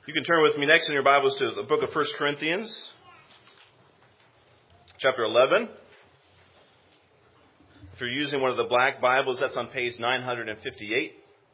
You can turn with me next in your Bibles to the book of 1 Corinthians, chapter 11. If you're using one of the black Bibles, that's on page 958.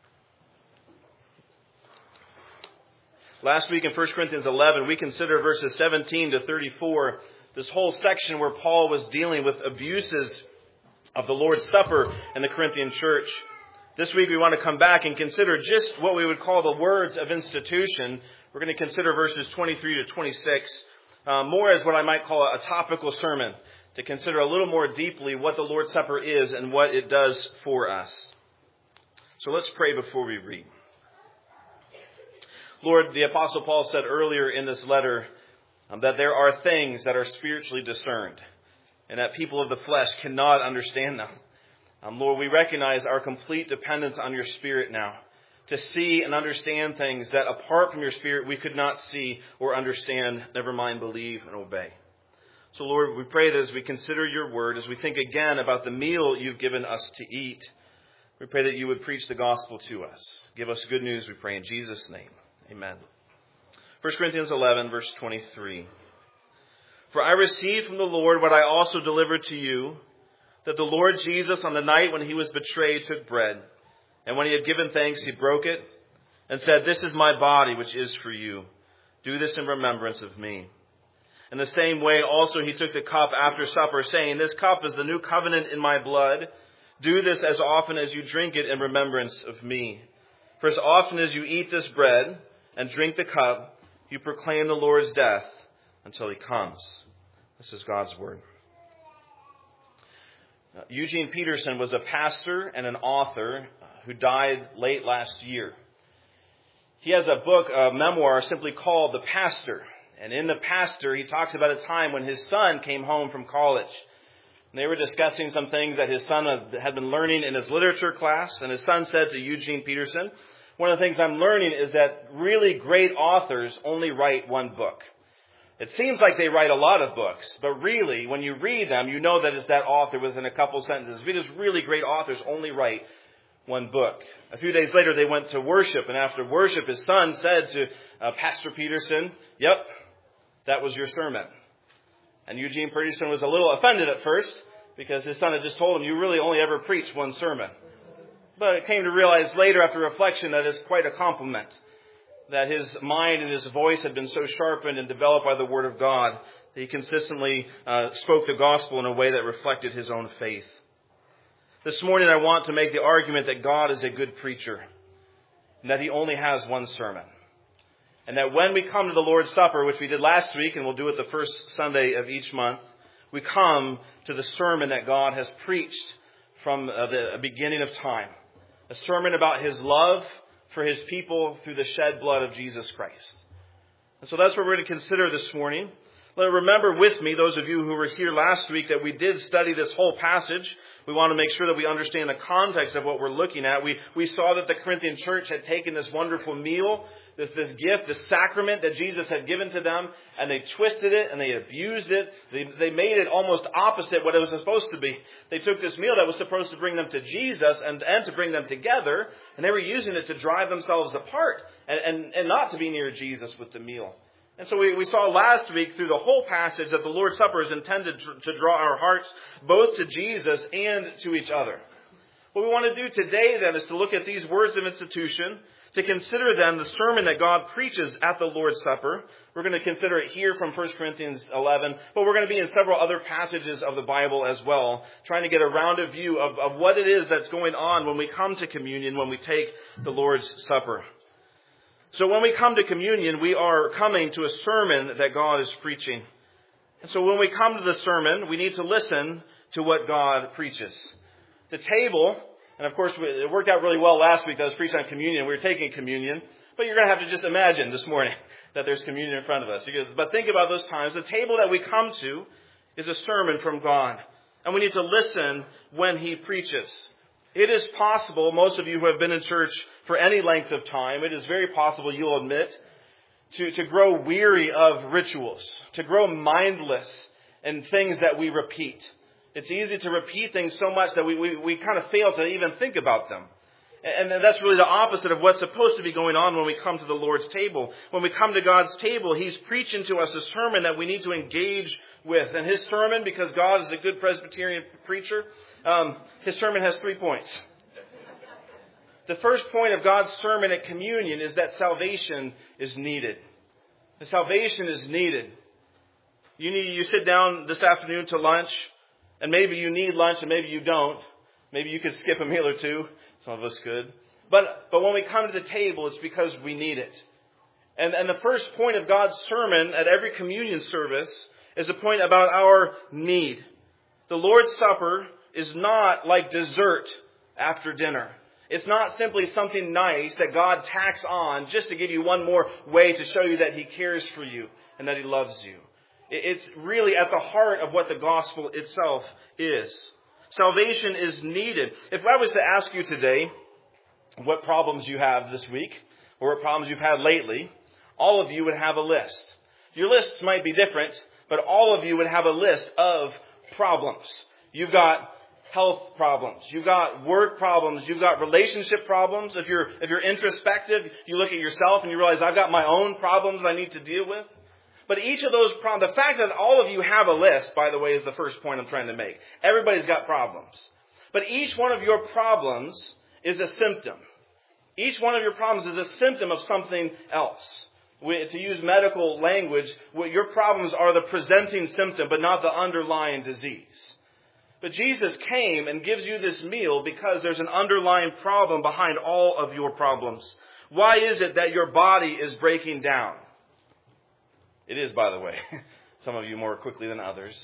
Last week in 1 Corinthians 11, we considered verses 17 to 34, this whole section where Paul was dealing with abuses of the Lord's Supper in the Corinthian church. This week we want to come back and consider just what we would call the words of institution. We're going to consider verses 23 to 26 more as what I might call a topical sermon, to consider a little more deeply what the Lord's Supper is and what it does for us. So let's pray before we read. Lord, the Apostle Paul said earlier in this letter that there are things that are spiritually discerned and that people of the flesh cannot understand them. Lord, we recognize our complete dependence on your Spirit now to see and understand things that apart from your Spirit we could not see or understand, never mind believe and obey. So Lord, we pray that as we consider your word, as we think again about the meal you've given us to eat, we pray that you would preach the gospel to us. Give us good news, we pray in Jesus' name. Amen. 1 Corinthians 11, verse 23. For I received from the Lord what I also delivered to you, that the Lord Jesus, on the night when he was betrayed, took bread. And when he had given thanks, he broke it and said, "This is my body, which is for you. Do this in remembrance of me." In the same way, also he took the cup after supper, saying, "This cup is the new covenant in my blood. Do this as often as you drink it in remembrance of me. For as often as you eat this bread and drink the cup, you proclaim the Lord's death until he comes." This is God's word. Eugene Peterson was a pastor and an author who died late last year. He has a book, a memoir, simply called The Pastor. And in The Pastor, he talks about a time when his son came home from college. And they were discussing some things that his son had been learning in his literature class. And his son said to Eugene Peterson, "One of the things I'm learning is that really great authors only write one book. It seems like they write a lot of books, but really, when you read them, you know that it's that author within a couple sentences. Because really great authors only write one book." A few days later, they went to worship, and after worship, his son said to Pastor Peterson, "Yep, that was your sermon." And Eugene Peterson was a little offended at first, because his son had just told him, "You really only ever preach one sermon." But it came to realize later, after reflection, that it's quite a compliment. That his mind and his voice had been so sharpened and developed by the Word of God that he consistently spoke the gospel in a way that reflected his own faith. This morning I want to make the argument that God is a good preacher and that he only has one sermon. And that when we come to the Lord's Supper, which we did last week and we'll do it the first Sunday of each month, we come to the sermon that God has preached from the beginning of time. A sermon about his love for his people through the shed blood of Jesus Christ. And so that's what we're going to consider this morning. Remember with me, those of you who were here last week, that we did study this whole passage. We want to make sure that we understand the context of what we're looking at. We saw that the Corinthian church had taken this wonderful meal, this gift, this sacrament that Jesus had given to them, and they twisted it and they abused it. They made it almost opposite what it was supposed to be. They took this meal that was supposed to bring them to Jesus and to bring them together, and they were using it to drive themselves apart and not to be near Jesus with the meal. And so we saw last week through the whole passage that the Lord's Supper is intended to draw our hearts both to Jesus and to each other. What we want to do today then is to look at these words of institution, to consider then the sermon that God preaches at the Lord's Supper. We're going to consider it here from 1 Corinthians 11, but we're going to be in several other passages of the Bible as well, trying to get a rounded view of what it is that's going on when we come to communion, when we take the Lord's Supper. So when we come to communion, we are coming to a sermon that God is preaching. And so when we come to the sermon, we need to listen to what God preaches. The table, and of course it worked out really well last week that I was preaching on communion. We were taking communion, but you're going to have to just imagine this morning that there's communion in front of us. But think about those times. The table that we come to is a sermon from God. And we need to listen when he preaches. It is possible, most of you who have been in church for any length of time, it is very possible, you'll admit, to grow weary of rituals, to grow mindless in things that we repeat. It's easy to repeat things so much that we kind of fail to even think about them. And that's really the opposite of what's supposed to be going on when we come to the Lord's table. When we come to God's table, He's preaching to us a sermon that we need to engage with. And His sermon, because God is a good Presbyterian preacher, His sermon has 3 points. The first point of God's sermon at communion is that salvation is needed. The salvation is needed. You sit down this afternoon to lunch, and maybe you need lunch and maybe you don't. Maybe you could skip a meal or two. Some of us could. But when we come to the table, it's because we need it. And the first point of God's sermon at every communion service is a point about our need. The Lord's Supper is not like dessert after dinner. It's not simply something nice that God tacks on just to give you one more way to show you that He cares for you and that He loves you. It's really at the heart of what the gospel itself is. Salvation is needed. If I was to ask you today what problems you have this week or what problems you've had lately, all of you would have a list. Your lists might be different, but all of you would have a list of problems. You've got health problems. You've got work problems. You've got relationship problems. If you're introspective, you look at yourself and you realize, I've got my own problems I need to deal with. But each of those problems, the fact that all of you have a list, by the way, is the first point I'm trying to make. Everybody's got problems. But each one of your problems is a symptom. Each one of your problems is a symptom of something else. To use medical language, your problems are the presenting symptom, but not the underlying disease. But Jesus came and gives you this meal because there's an underlying problem behind all of your problems. Why is it that your body is breaking down? It is, by the way. Some of you more quickly than others.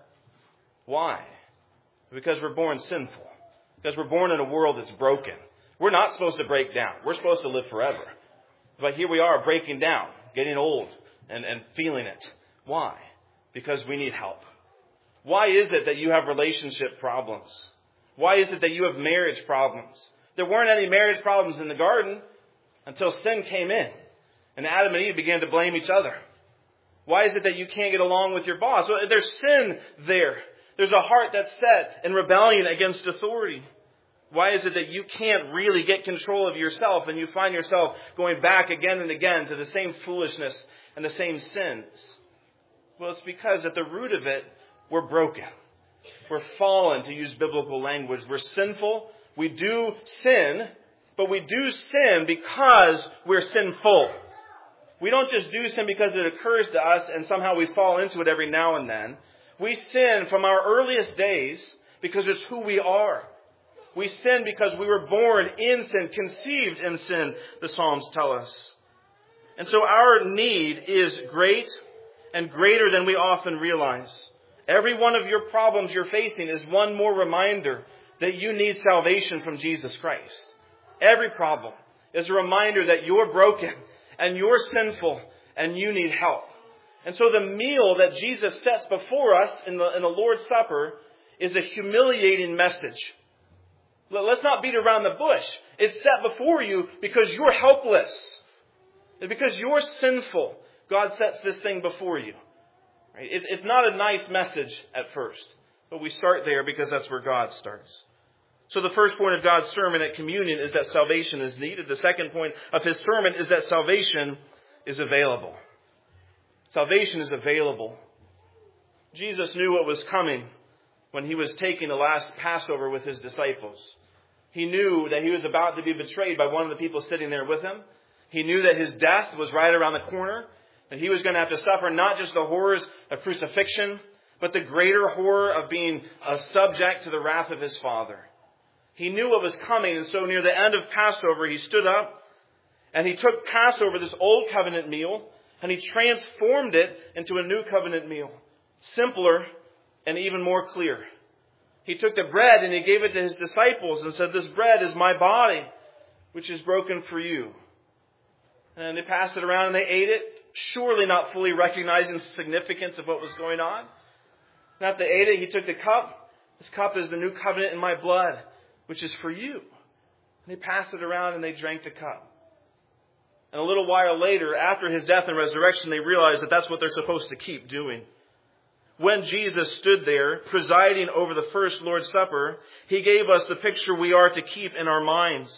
Why? Because we're born sinful. Because we're born in a world that's broken. We're not supposed to break down. We're supposed to live forever. But here we are breaking down, getting old, and feeling it. Why? Because we need help. Why is it that you have relationship problems? Why is it that you have marriage problems? There weren't any marriage problems in the garden until sin came in. And Adam and Eve began to blame each other. Why is it that you can't get along with your boss? Well, there's sin there. There's a heart that's set in rebellion against authority. Why is it that you can't really get control of yourself and you find yourself going back again and again to the same foolishness and the same sins? Well, it's because at the root of it, we're broken. We're fallen, to use biblical language. We're sinful. We do sin, but we do sin because we're sinful. We don't just do sin because it occurs to us and somehow we fall into it every now and then. We sin from our earliest days because it's who we are. We sin because we were born in sin, conceived in sin, the Psalms tell us. And so our need is great and greater than we often realize. Every one of your problems you're facing is one more reminder that you need salvation from Jesus Christ. Every problem is a reminder that you're broken and you're sinful and you need help. And so the meal that Jesus sets before us in the Lord's Supper is a humiliating message. Let's not beat around the bush. It's set before you because you're helpless. Because you're sinful. God sets this thing before you. It's not a nice message at first. But we start there because that's where God starts. So the first point of God's sermon at communion is that salvation is needed. The second point of His sermon is that salvation is available. Salvation is available. Jesus knew what was coming when He was taking the last Passover with His disciples. He knew that He was about to be betrayed by one of the people sitting there with Him. He knew that His death was right around the corner. That He was going to have to suffer not just the horrors of crucifixion, but the greater horror of being subject to the wrath of His Father. He knew what was coming, and so near the end of Passover, He stood up and He took Passover, this old covenant meal, and He transformed it into a new covenant meal. Simpler and even more clear. He took the bread and He gave it to His disciples and said, "This bread is my body, which is broken for you." And they passed it around and they ate it, surely not fully recognizing the significance of what was going on. And after they ate it, He took the cup. "This cup is the new covenant in my blood, which is for you." And they passed it around and they drank the cup. And a little while later, after His death and resurrection, they realized that that's what they're supposed to keep doing. When Jesus stood there, presiding over the first Lord's Supper, He gave us the picture we are to keep in our minds.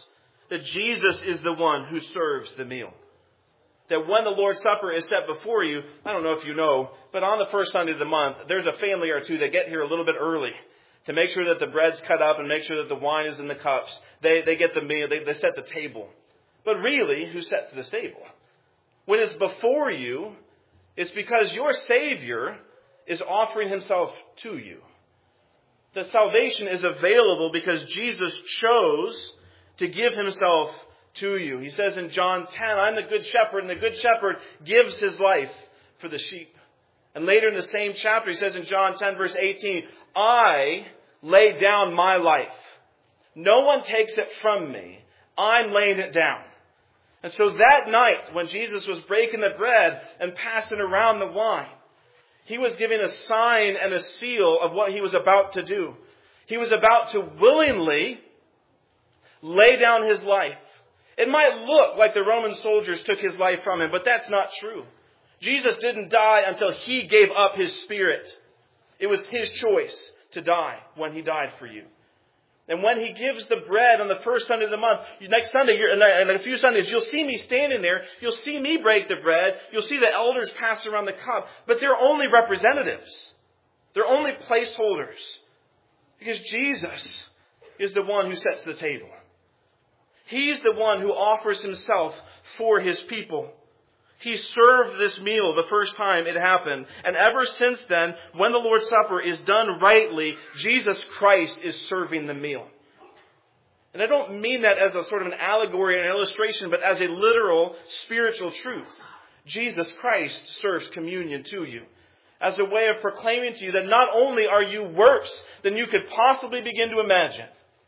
that Jesus is the one who serves the meal. That when the Lord's Supper is set before you, I don't know if you know, but on the first Sunday of the month, there's a family or two that get here a little bit early to make sure that the bread's cut up and make sure that the wine is in the cups. They get the meal, they set the table. But really, who sets this table? When it's before you, it's because your Savior is offering himself to you. That salvation is available because Jesus chose to give himself to you. He says in John 10, I'm the good shepherd, and the good shepherd gives his life for the sheep. And later in the same chapter, he says in John 10, verse 18, I lay down my life. No one takes it from me. I'm laying it down. And so that night, when Jesus was breaking the bread and passing around the wine, he was giving a sign and a seal of what he was about to do. He was about to willingly lay down his life. It might look like the Roman soldiers took his life from him, but that's not true. Jesus didn't die until he gave up his spirit. It was his choice to die when he died for you. And when he gives the bread on the first Sunday of the month, next Sunday, and a few Sundays, you'll see me standing there. You'll see me break the bread. You'll see the elders pass around the cup. But they're only representatives. They're only placeholders. Because Jesus is the one who sets the table. He's the one who offers himself for his people. He served this meal the first time it happened. And ever since then, when the Lord's Supper is done rightly, Jesus Christ is serving the meal. And I don't mean that as a sort of an allegory or an illustration, but as a literal spiritual truth. Jesus Christ serves communion to you as a way of proclaiming to you that not only are you worse than you could possibly begin to imagine,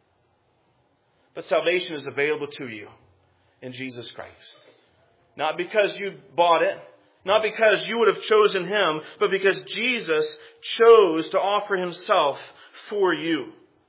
but salvation is available to you in Jesus Christ. Not because you bought it, not because you would have chosen him, but because Jesus chose to offer himself for you.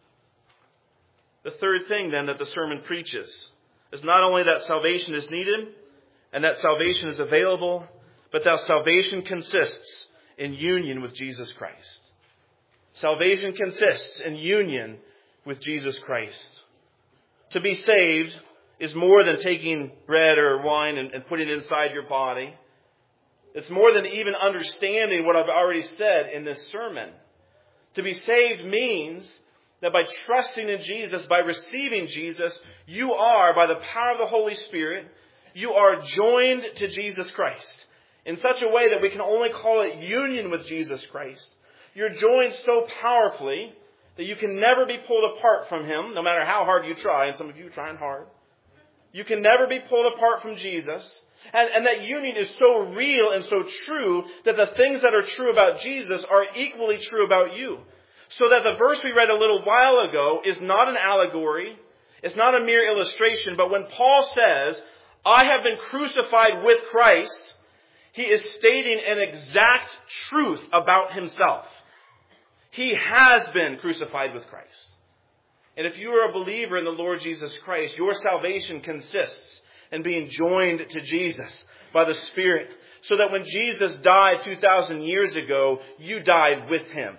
The third thing then that the sermon preaches is not only that salvation is needed and that salvation is available, but that salvation consists in union with Jesus Christ. Salvation consists in union with Jesus Christ. To be saved is more than taking bread or wine and putting it inside your body. It's more than even understanding what I've already said in this sermon. To be saved means that by trusting in Jesus, by receiving Jesus, you are, by the power of the Holy Spirit, you are joined to Jesus Christ in such a way that we can only call it union with Jesus Christ. You're joined so powerfully that you can never be pulled apart from him, no matter how hard you try, and some of you are trying hard. You can never be pulled apart from Jesus. And that union is so real and so true that the things that are true about Jesus are equally true about you. So that the verse we read a little while ago is not an allegory. It's not a mere illustration. But when Paul says, I have been crucified with Christ, he is stating an exact truth about himself. He has been crucified with Christ. And if you are a believer in the Lord Jesus Christ, your salvation consists in being joined to Jesus by the Spirit. So that when Jesus died 2,000 years ago, you died with him.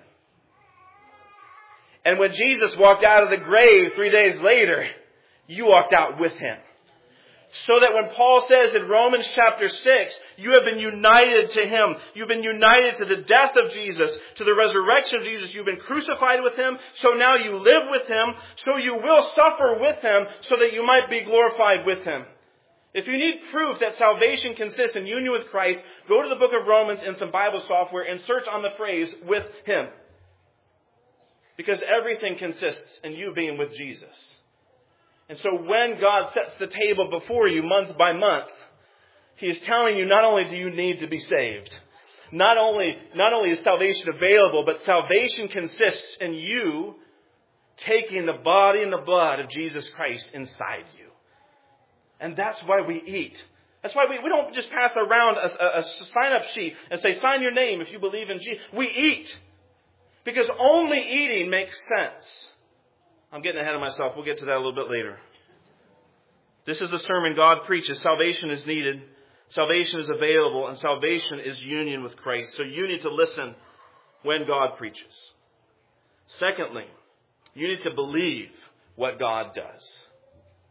And when Jesus walked out of the grave 3 days later, you walked out with him. So that when Paul says in Romans chapter 6, you have been united to him. You've been united to the death of Jesus, to the resurrection of Jesus. You've been crucified with him. So now you live with him. So you will suffer with him so that you might be glorified with him. If you need proof that salvation consists in union with Christ, go to the book of Romans in some Bible software and search on the phrase, with him. Because everything consists in you being with Jesus. And so when God sets the table before you month by month, he is telling you not only do you need to be saved, not only is salvation available, but salvation consists in you taking the body and the blood of Jesus Christ inside you. And that's why we eat. That's why we don't just pass around a sign-up sheet and say, sign your name if you believe in Jesus. We eat. Because only eating makes sense. I'm getting ahead of myself. We'll get to that a little bit later. This is the sermon God preaches. Salvation is needed. Salvation is available. And salvation is union with Christ. So you need to listen when God preaches. Secondly, you need to believe what God does.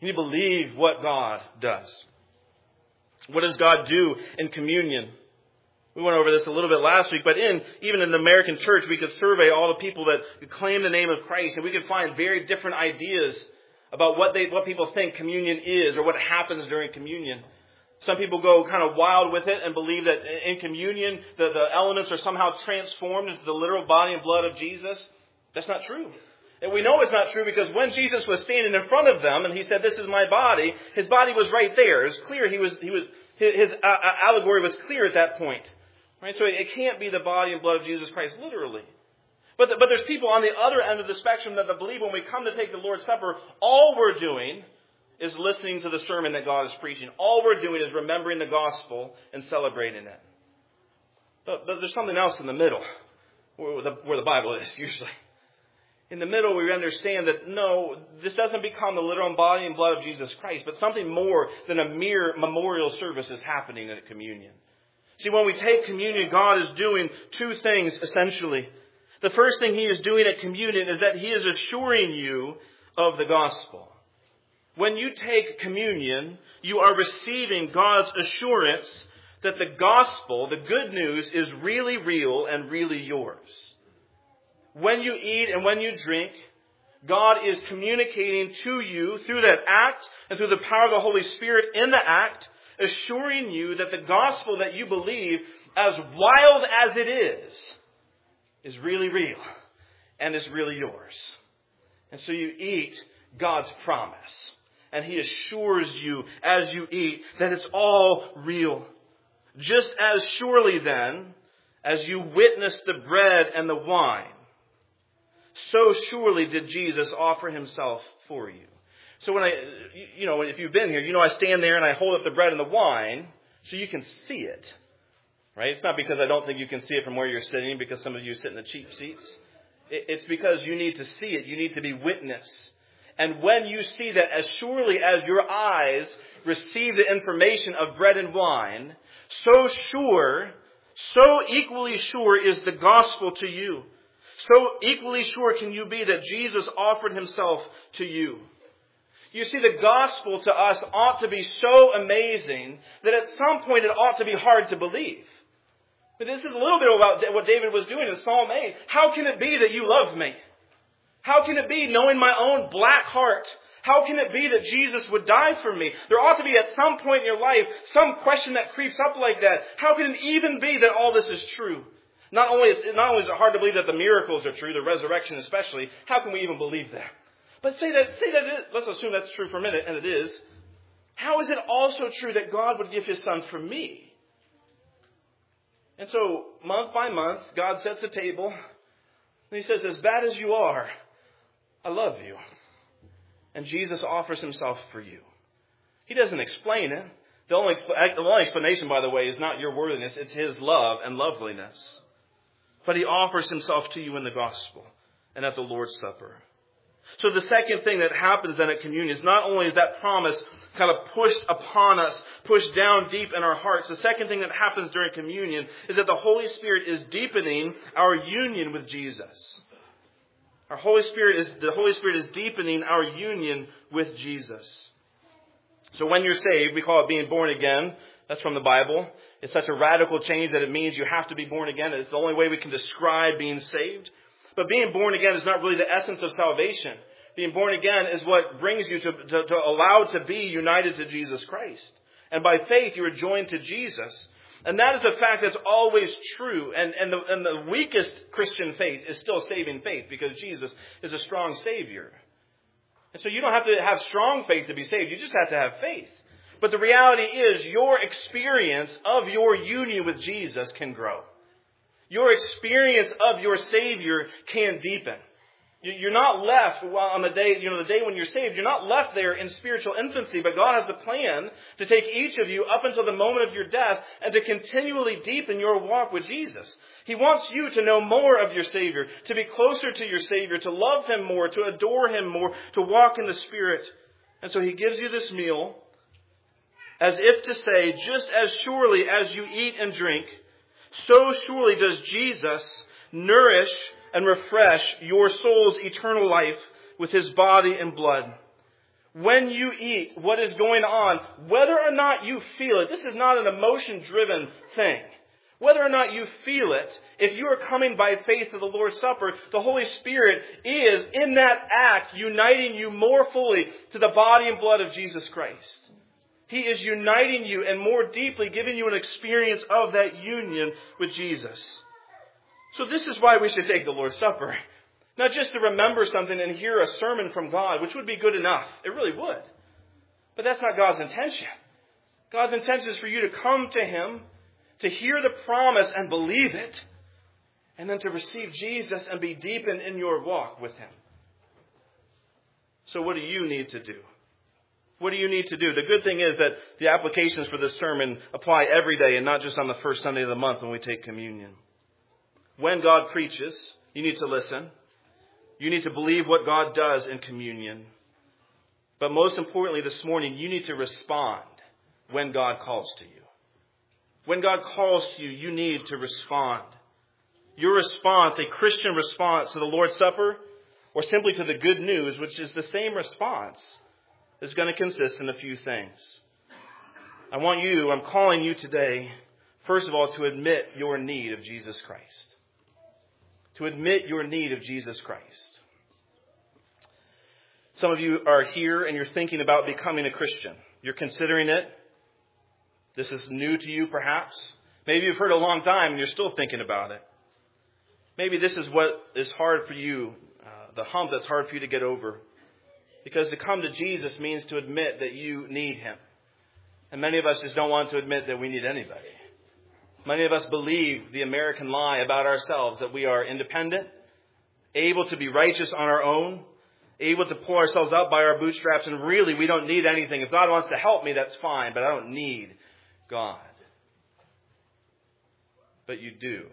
You need to believe what God does. What does God do in communion? We went over this a little bit last week, but even in the American church, we could survey all the people that claim the name of Christ, and we could find very different ideas about what people think communion is or what happens during communion. Some people go kind of wild with it and believe that in communion, the elements are somehow transformed into the literal body and blood of Jesus. That's not true. And we know it's not true because when Jesus was standing in front of them and he said, "This is my body," his body was right there. It was clear. His allegory was clear at that point. Right? So it can't be the body and blood of Jesus Christ literally. But there's people on the other end of the spectrum that believe when we come to take the Lord's Supper, all we're doing is listening to the sermon that God is preaching. All we're doing is remembering the gospel and celebrating it. But there's something else in the middle, where the Bible is usually. In the middle, we understand that no, this doesn't become the literal body and blood of Jesus Christ, but something more than a mere memorial service is happening at communion. See, when we take communion, God is doing two things essentially. The first thing He is doing at communion is that He is assuring you of the gospel. When you take communion, you are receiving God's assurance that the gospel, the good news, is really real and really yours. When you eat and when you drink, God is communicating to you through that act and through the power of the Holy Spirit in the act, assuring you that the gospel that you believe, as wild as it is really real and is really yours. And so you eat God's promise. And He assures you as you eat that it's all real. Just as surely then as you witness the bread and the wine, so surely did Jesus offer Himself for you. So if you've been here, I stand there and I hold up the bread and the wine so you can see it. Right? It's not because I don't think you can see it from where you're sitting, because some of you sit in the cheap seats. It's because you need to see it. You need to be witness. And when you see that, as surely as your eyes receive the information of bread and wine, so equally sure is the gospel to you. So equally sure can you be that Jesus offered Himself to you. You see, the gospel to us ought to be so amazing that at some point it ought to be hard to believe. But this is a little bit about what David was doing in Psalm 8. How can it be that you love me? How can it be, knowing my own black heart? How can it be that Jesus would die for me? There ought to be at some point in your life some question that creeps up like that. How can it even be that all this is true? Not only is it hard to believe that the miracles are true, the resurrection especially, how can we even believe that? But let's assume that's true for a minute, and it is. How is it also true that God would give His Son for me? And so, month by month, God sets a table, and He says, as bad as you are, I love you. And Jesus offers Himself for you. He doesn't explain it. The only explanation, by the way, is not your worthiness. It's His love and loveliness. But He offers Himself to you in the gospel and at the Lord's Supper. So the second thing that happens then at communion is not only is that promise kind of pushed upon us, pushed down deep in our hearts. The second thing that happens during communion is that the Holy Spirit is deepening our union with Jesus. The Holy Spirit is deepening our union with Jesus. So when you're saved, we call it being born again. That's from the Bible. It's such a radical change that it means you have to be born again. It's the only way we can describe being saved. But being born again is not really the essence of salvation. Being born again is what brings you to allow to be united to Jesus Christ. And by faith, you are joined to Jesus. And that is a fact that's always true. And the weakest Christian faith is still saving faith, because Jesus is a strong Savior. And so you don't have to have strong faith to be saved. You just have to have faith. But the reality is your experience of your union with Jesus can grow. Your experience of your Savior can deepen. You're not left on the day when you're saved. You're not left there in spiritual infancy, but God has a plan to take each of you up until the moment of your death and to continually deepen your walk with Jesus. He wants you to know more of your Savior, to be closer to your Savior, to love Him more, to adore Him more, to walk in the Spirit. And so He gives you this meal as if to say, just as surely as you eat and drink, so surely does Jesus nourish and refresh your soul's eternal life with His body and blood. when you eat, what is going on, whether or not you feel it. This is not an emotion-driven thing. Whether or not you feel it, if you are coming by faith to the Lord's Supper, the Holy Spirit is, in that act, uniting you more fully to the body and blood of Jesus Christ. He is uniting you and more deeply giving you an experience of that union with Jesus. So this is why we should take the Lord's Supper. Not just to remember something and hear a sermon from God, which would be good enough. It really would. But that's not God's intention. God's intention is for you to come to Him, to hear the promise and believe it, and then to receive Jesus and be deepened in your walk with Him. So what do you need to do? What do you need to do? The good thing is that the applications for this sermon apply every day and not just on the first Sunday of the month when we take communion. When God preaches, you need to listen. You need to believe what God does in communion. But most importantly this morning, you need to respond when God calls to you. When God calls to you, you need to respond. Your response, a Christian response to the Lord's Supper, or simply to the good news, which is the same response, is going to consist in a few things. I'm calling you today, first of all, to admit your need of Jesus Christ. To admit your need of Jesus Christ. Some of you are here and you're thinking about becoming a Christian. You're considering it. This is new to you, perhaps. Maybe you've heard it a long time and you're still thinking about it. Maybe this is what is hard for you, the hump that's hard for you to get over. Because to come to Jesus means to admit that you need Him. And many of us just don't want to admit that we need anybody. Many of us believe the American lie about ourselves, that we are independent, able to be righteous on our own, able to pull ourselves up by our bootstraps, and really we don't need anything. If God wants to help me, that's fine, but I don't need God. But you do.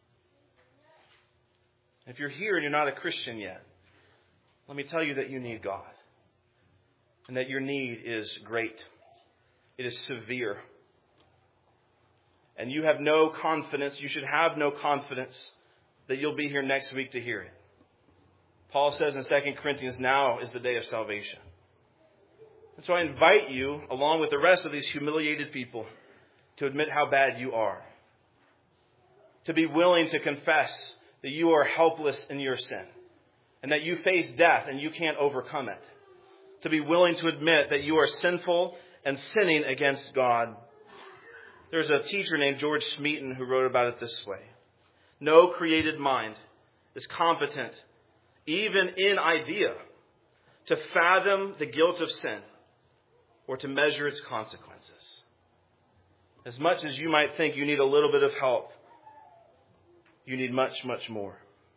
If you're here and you're not a Christian yet, let me tell you that you need God. And that your need is great. It is severe. And you have no confidence, you should have no confidence that you'll be here next week to hear it. Paul says in 2 Corinthians, now is the day of salvation. And so I invite you, along with the rest of these humiliated people, to admit how bad you are. To be willing to confess that you are helpless in your sin. And that you face death and you can't overcome it. To be willing to admit that you are sinful and sinning against God. There's a teacher named George Smeaton who wrote about it this way. No created mind is competent, even in idea, to fathom the guilt of sin or to measure its consequences. As much as you might think you need a little bit of help, you need much, much more.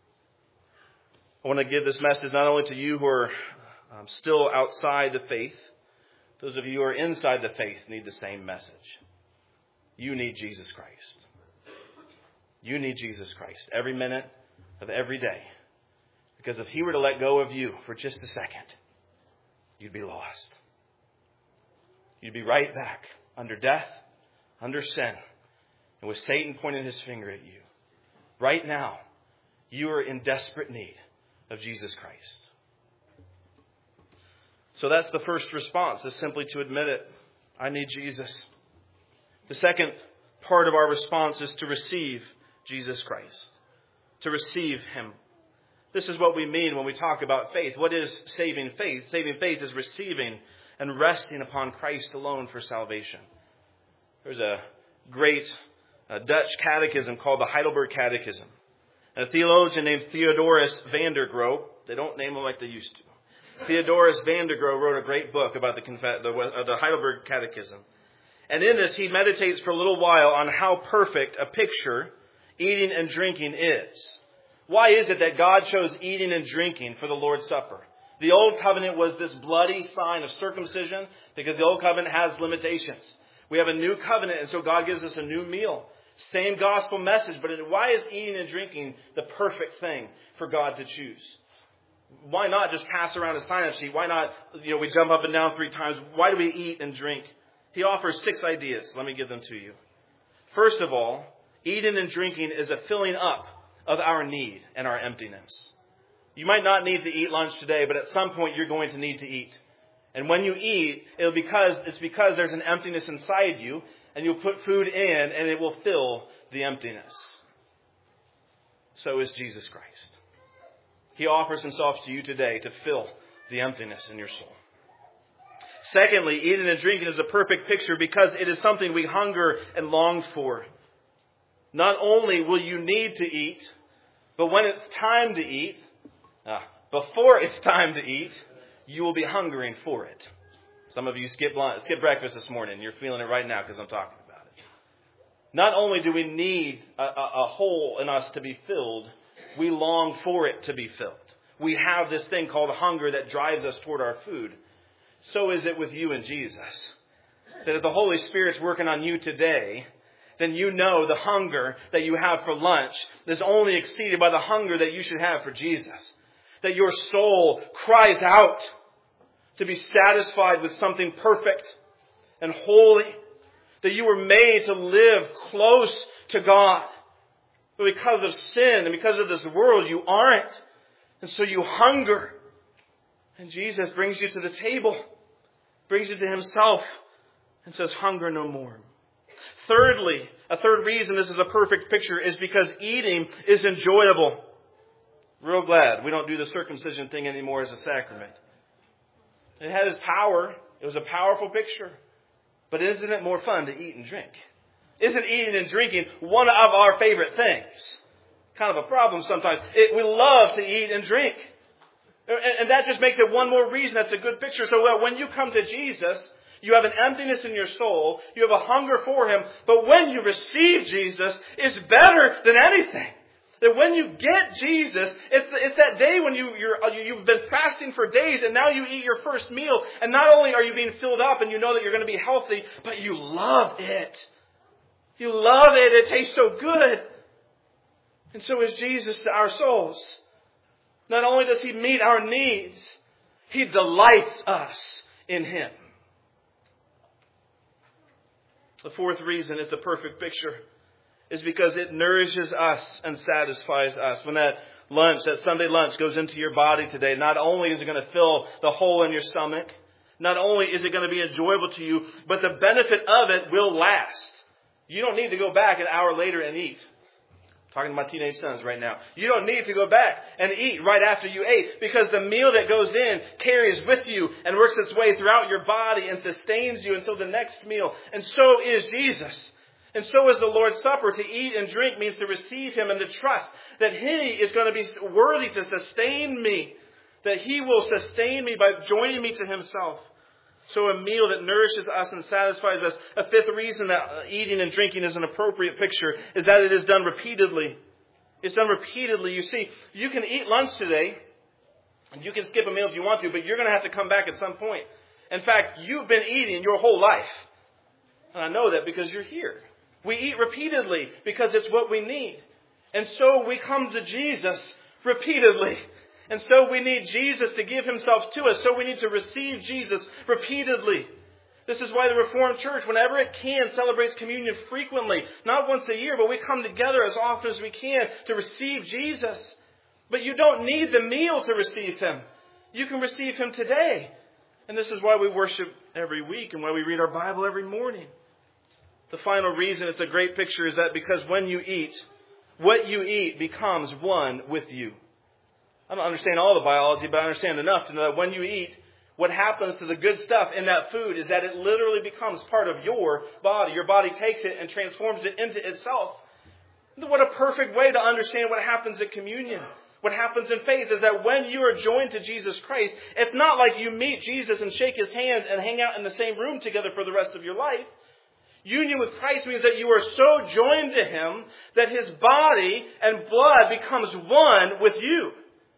I want to give this message not only to you who are still outside the faith. Those of you who are inside the faith need the same message. You need Jesus Christ. You need Jesus Christ every minute of every day. Because if He were to let go of you for just a second, you'd be lost. You'd be right back under death, under sin, and with Satan pointing his finger at you. Right now, you are in desperate need of Jesus Christ. So that's the first response, is simply to admit it. I need Jesus. The second part of our response is to receive Jesus Christ. To receive Him. This is what we mean when we talk about faith. What is saving faith? Saving faith is receiving and resting upon Christ alone for salvation. There's a great Dutch catechism called the Heidelberg Catechism. And a theologian named Theodorus van der Grohe, they don't name him like they used to. Theodorus van der Grohe wrote a great book about the Heidelberg Catechism. And in this, he meditates for a little while on how perfect a picture eating and drinking is. Why is it that God chose eating and drinking for the Lord's Supper? The Old Covenant was this bloody sign of circumcision because the Old Covenant has limitations. We have a new covenant, and so God gives us a new meal. Same gospel message, but why is eating and drinking the perfect thing for God to choose? Why not just pass around a sign-up sheet? Why not, we jump up and down 3 times? Why do we eat and drink? He offers 6 ideas. Let me give them to you. First of all, eating and drinking is a filling up of our need and our emptiness. You might not need to eat lunch today, but at some point you're going to need to eat. And when you eat, it's because there's an emptiness inside you, and you'll put food in, and it will fill the emptiness. So is Jesus Christ. He offers himself to you today to fill the emptiness in your soul. Secondly, eating and drinking is a perfect picture because it is something we hunger and long for. Not only will you need to eat, but when it's time to eat, before it's time to eat, you will be hungering for it. Some of you skip breakfast this morning. You're feeling it right now because I'm talking about it. Not only do we need a hole in us to be filled, we long for it to be filled. We have this thing called hunger that drives us toward our food. So is it with you and Jesus. That if the Holy Spirit's working on you today, then you know the hunger that you have for lunch is only exceeded by the hunger that you should have for Jesus. That your soul cries out to be satisfied with something perfect and holy. That you were made to live close to God. But because of sin and because of this world, you aren't. And so you hunger. And Jesus brings you to the table, brings you to himself, and says, hunger no more. Thirdly, a third reason this is a perfect picture is because eating is enjoyable. Real glad we don't do the circumcision thing anymore as a sacrament. It had its power. It was a powerful picture. But isn't it more fun to eat and drink? Isn't eating and drinking one of our favorite things? Kind of a problem sometimes. We love to eat and drink. And that just makes it one more reason that's a good picture. So that when you come to Jesus, you have an emptiness in your soul. You have a hunger for him. But when you receive Jesus, it's better than anything. That when you get Jesus, it's that day when you've been fasting for days and now you eat your first meal. And not only are you being filled up and you know that you're going to be healthy, but you love it. You love it. It tastes so good. And so is Jesus to our souls. Not only does he meet our needs, he delights us in him. The fourth reason it's a perfect picture is because it nourishes us and satisfies us. When that Sunday lunch goes into your body today, not only is it going to fill the hole in your stomach, not only is it going to be enjoyable to you, but the benefit of it will last. You don't need to go back an hour later and eat. Talking to my teenage sons right now. You don't need to go back and eat right after you ate because the meal that goes in carries with you and works its way throughout your body and sustains you until the next meal. And so is Jesus. And so is the Lord's Supper. To eat and drink means to receive him and to trust that he is going to be worthy to sustain me. That he will sustain me by joining me to himself. So a meal that nourishes us and satisfies us. A fifth reason that eating and drinking is an appropriate picture is that it is done repeatedly. It's done repeatedly. You see, you can eat lunch today, and you can skip a meal if you want to, but you're going to have to come back at some point. In fact, you've been eating your whole life. And I know that because you're here. We eat repeatedly because it's what we need. And so we come to Jesus repeatedly. And so we need Jesus to give himself to us. So we need to receive Jesus repeatedly. This is why the Reformed Church, whenever it can, celebrates communion frequently. Not once a year, but we come together as often as we can to receive Jesus. But you don't need the meal to receive him. You can receive him today. And this is why we worship every week and why we read our Bible every morning. The final reason it's a great picture is that because when you eat, what you eat becomes one with you. I don't understand all the biology, but I understand enough to know that when you eat, what happens to the good stuff in that food is that it literally becomes part of your body. Your body takes it and transforms it into itself. What a perfect way to understand what happens at communion. What happens in faith is that when you are joined to Jesus Christ, it's not like you meet Jesus and shake his hand and hang out in the same room together for the rest of your life. Union with Christ means that you are so joined to him that his body and blood becomes one with you.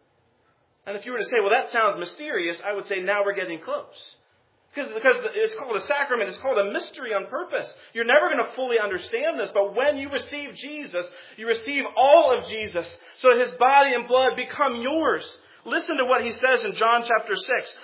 And if you were to say, well, that sounds mysterious, I would say now we're getting close. Because it's called a sacrament. It's called a mystery on purpose. You're never going to fully understand this. But when you receive Jesus, you receive all of Jesus. So his body and blood become yours. Listen to what he says in John chapter 6.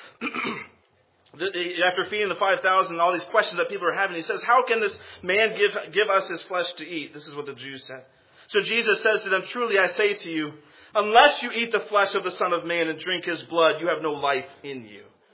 After feeding the 5,000 and all these questions that people are having, he says, how can this man give us his flesh to eat? This is what the Jews said. So Jesus says to them, truly I say to you, unless you eat the flesh of the Son of Man and drink his blood, you have no life in you.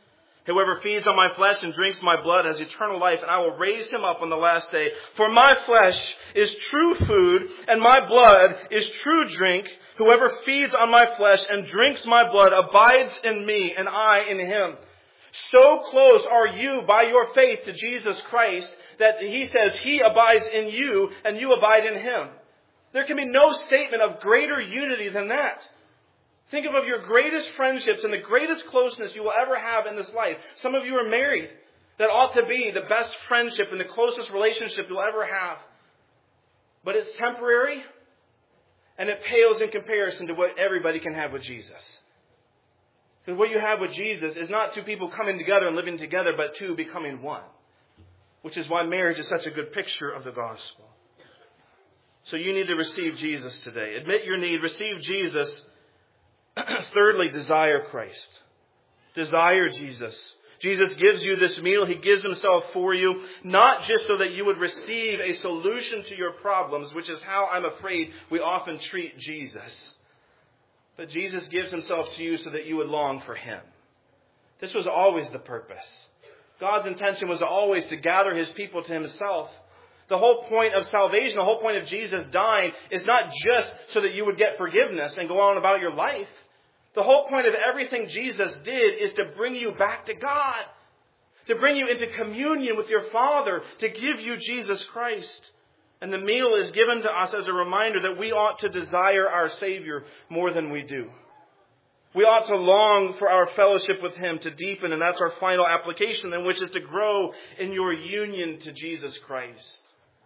Whoever feeds on my flesh and drinks my blood has eternal life, and I will raise him up on the last day. For my flesh is true food, and my blood is true drink. Whoever feeds on my flesh and drinks my blood abides in me, and I in him. So close are you by your faith to Jesus Christ that he says he abides in you, and you abide in him. There can be no statement of greater unity than that. Think of your greatest friendships and the greatest closeness you will ever have in this life. Some of you are married. That ought to be the best friendship and the closest relationship you'll ever have. But it's temporary, and it pales in comparison to what everybody can have with Jesus. Because what you have with Jesus is not two people coming together and living together, but two becoming one. Which is why marriage is such a good picture of the gospel. So you need to receive Jesus today. Admit your need, receive Jesus. Thirdly, desire Christ. Desire Jesus. Jesus gives you this meal. He gives himself for you, not just so that you would receive a solution to your problems, which is how I'm afraid we often treat Jesus. But Jesus gives himself to you so that you would long for him. This was always the purpose. God's intention was always to gather his people to himself. The whole point of salvation, the whole point of Jesus dying is not just so that you would get forgiveness and go on about your life. The whole point of everything Jesus did is to bring you back to God. To bring you into communion with your Father. To give you Jesus Christ. And the meal is given to us as a reminder that we ought to desire our Savior more than we do. We ought to long for our fellowship with him to deepen. And that's our final application, then, which is to grow in your union to Jesus Christ.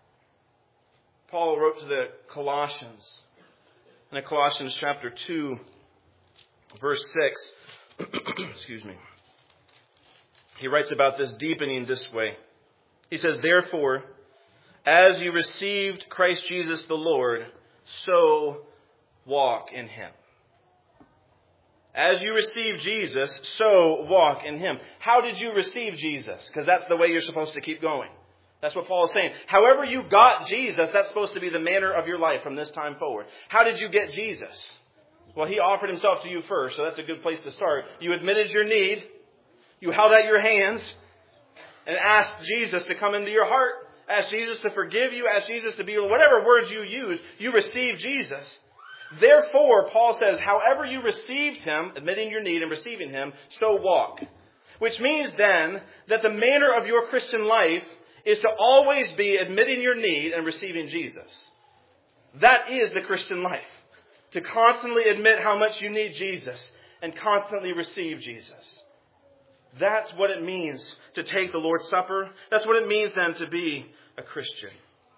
Paul wrote to the Colossians, in Colossians chapter 2, verse 6, excuse me. He writes about this deepening this way. He says, therefore, as you received Christ Jesus the Lord, so walk in him. As you receive Jesus, so walk in him. How did you receive Jesus? Because that's the way you're supposed to keep going. That's what Paul is saying. However you got Jesus, that's supposed to be the manner of your life from this time forward. How did you get Jesus? Well, he offered himself to you first, so that's a good place to start. You admitted your need. You held out your hands and asked Jesus to come into your heart. Asked Jesus to forgive you. Asked Jesus to be, whatever words you use, you received Jesus. Therefore, Paul says, however you received him, admitting your need and receiving him, so walk. Which means then that the manner of your Christian life is to always be admitting your need and receiving Jesus. That is the Christian life. To constantly admit how much you need Jesus and constantly receive Jesus. That's what it means to take the Lord's Supper. That's what it means then to be a Christian.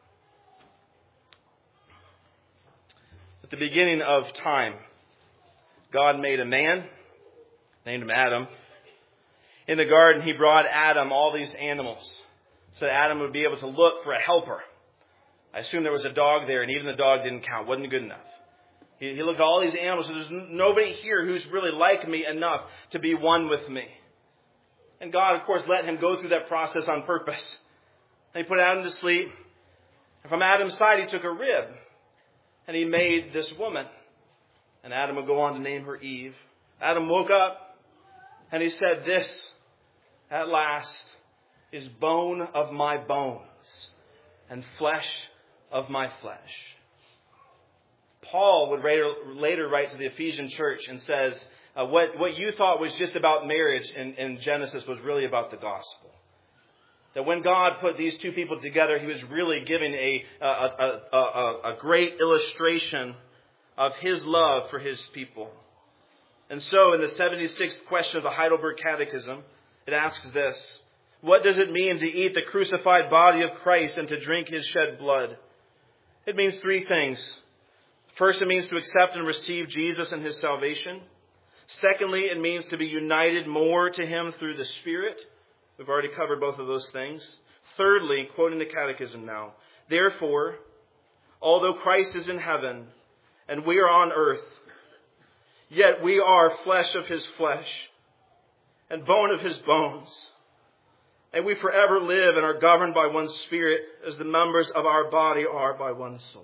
At the beginning of time, God made a man, named him Adam. In the garden, he brought Adam all these animals so that Adam would be able to look for a helper. I assume there was a dog there, and even the dog didn't count. Wasn't good enough. He looked at all these animals, so there's nobody here who's really like me enough to be one with me. And God, of course, let him go through that process on purpose. And he put Adam to sleep. And from Adam's side, he took a rib. And he made this woman. And Adam would go on to name her Eve. Adam woke up, and he said, this, at last, is bone of my bones and flesh of my flesh. Paul would later write to the Ephesian church and says, what you thought was just about marriage in Genesis was really about the gospel. That when God put these two people together, he was really giving a great illustration of his love for his people. And so in the 76th question of the Heidelberg Catechism, it asks this: what does it mean to eat the crucified body of Christ and to drink his shed blood? It means three things. First, it means to accept and receive Jesus and his salvation. Secondly, it means to be united more to him through the Spirit. We've already covered both of those things. Thirdly, quoting the Catechism now, therefore, although Christ is in heaven and we are on earth, yet we are flesh of his flesh and bone of his bones. And we forever live and are governed by one Spirit, as the members of our body are by one soul.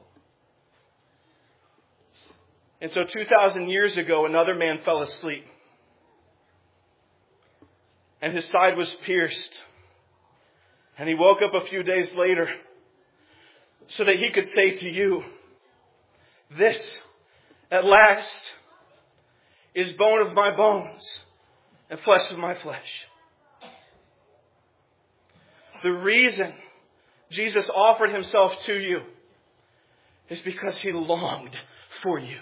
And so 2,000 years ago, another man fell asleep. and his side was pierced. And he woke up a few days later so that he could say to you, this, at last, is bone of my bones and flesh of my flesh. The reason Jesus offered himself to you is because he longed for you.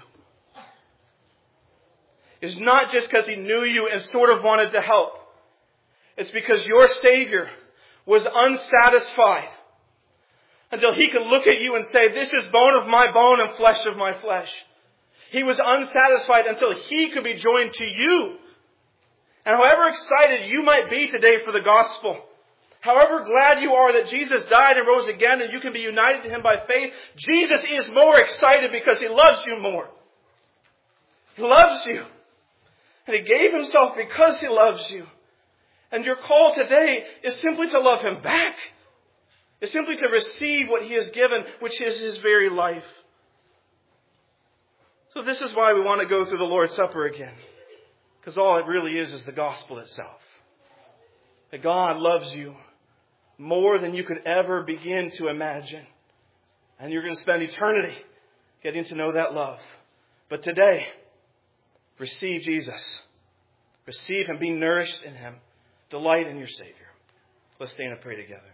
It's not just because he knew you and sort of wanted to help. It's because your Savior was unsatisfied until he could look at you and say, this is bone of my bone and flesh of my flesh. He was unsatisfied until he could be joined to you. And however excited you might be today for the gospel, however glad you are that Jesus died and rose again and you can be united to him by faith, Jesus is more excited because he loves you more. He loves you. And he gave himself because he loves you. And your call today is simply to love him back. It's simply to receive what he has given, which is his very life. So this is why we want to go through the Lord's Supper again. Because all it really is the gospel itself. That God loves you more than you could ever begin to imagine. And you're going to spend eternity getting to know that love. But today, receive Jesus. Receive him. Be nourished in him. Delight in your Savior. Let's stand and pray together.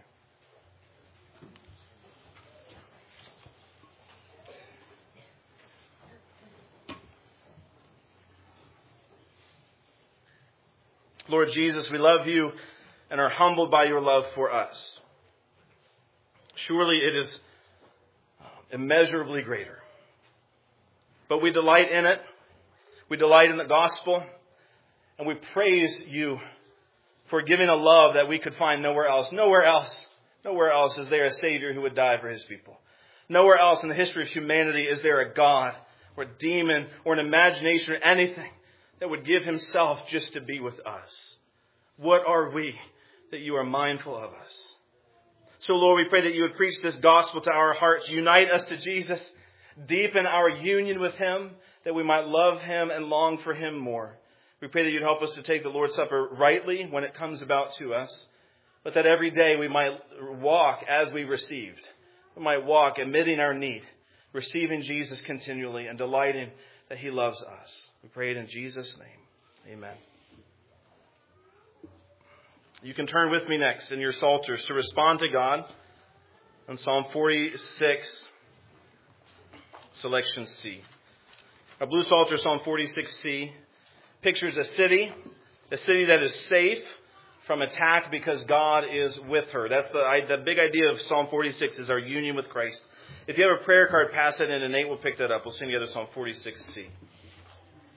Lord Jesus, we love you and are humbled by your love for us. Surely it is immeasurably greater. But we delight in it. We delight in the gospel. And we praise you for giving a love that we could find nowhere else. Nowhere else is there a Savior who would die for his people. Nowhere else in the history of humanity is there a God or a demon or an imagination or anything that would give himself just to be with us. What are we that you are mindful of us? So Lord, we pray that you would preach this gospel to our hearts. Unite us to Jesus. Deepen our union with him that we might love him and long for him more. We pray that you'd help us to take the Lord's Supper rightly when it comes about to us. But that every day we might walk as we received. We might walk admitting our need. Receiving Jesus continually and delighting that he loves us. We pray it in Jesus' name. Amen. You can turn with me next in your psalters to respond to God on Psalm 46, selection C. Our blue psalter, Psalm 46C, pictures a city that is safe from attack because God is with her. That's the big idea of Psalm 46 is our union with Christ. If you have a prayer card, pass it in and Nate will pick that up. We'll sing together Psalm 46C.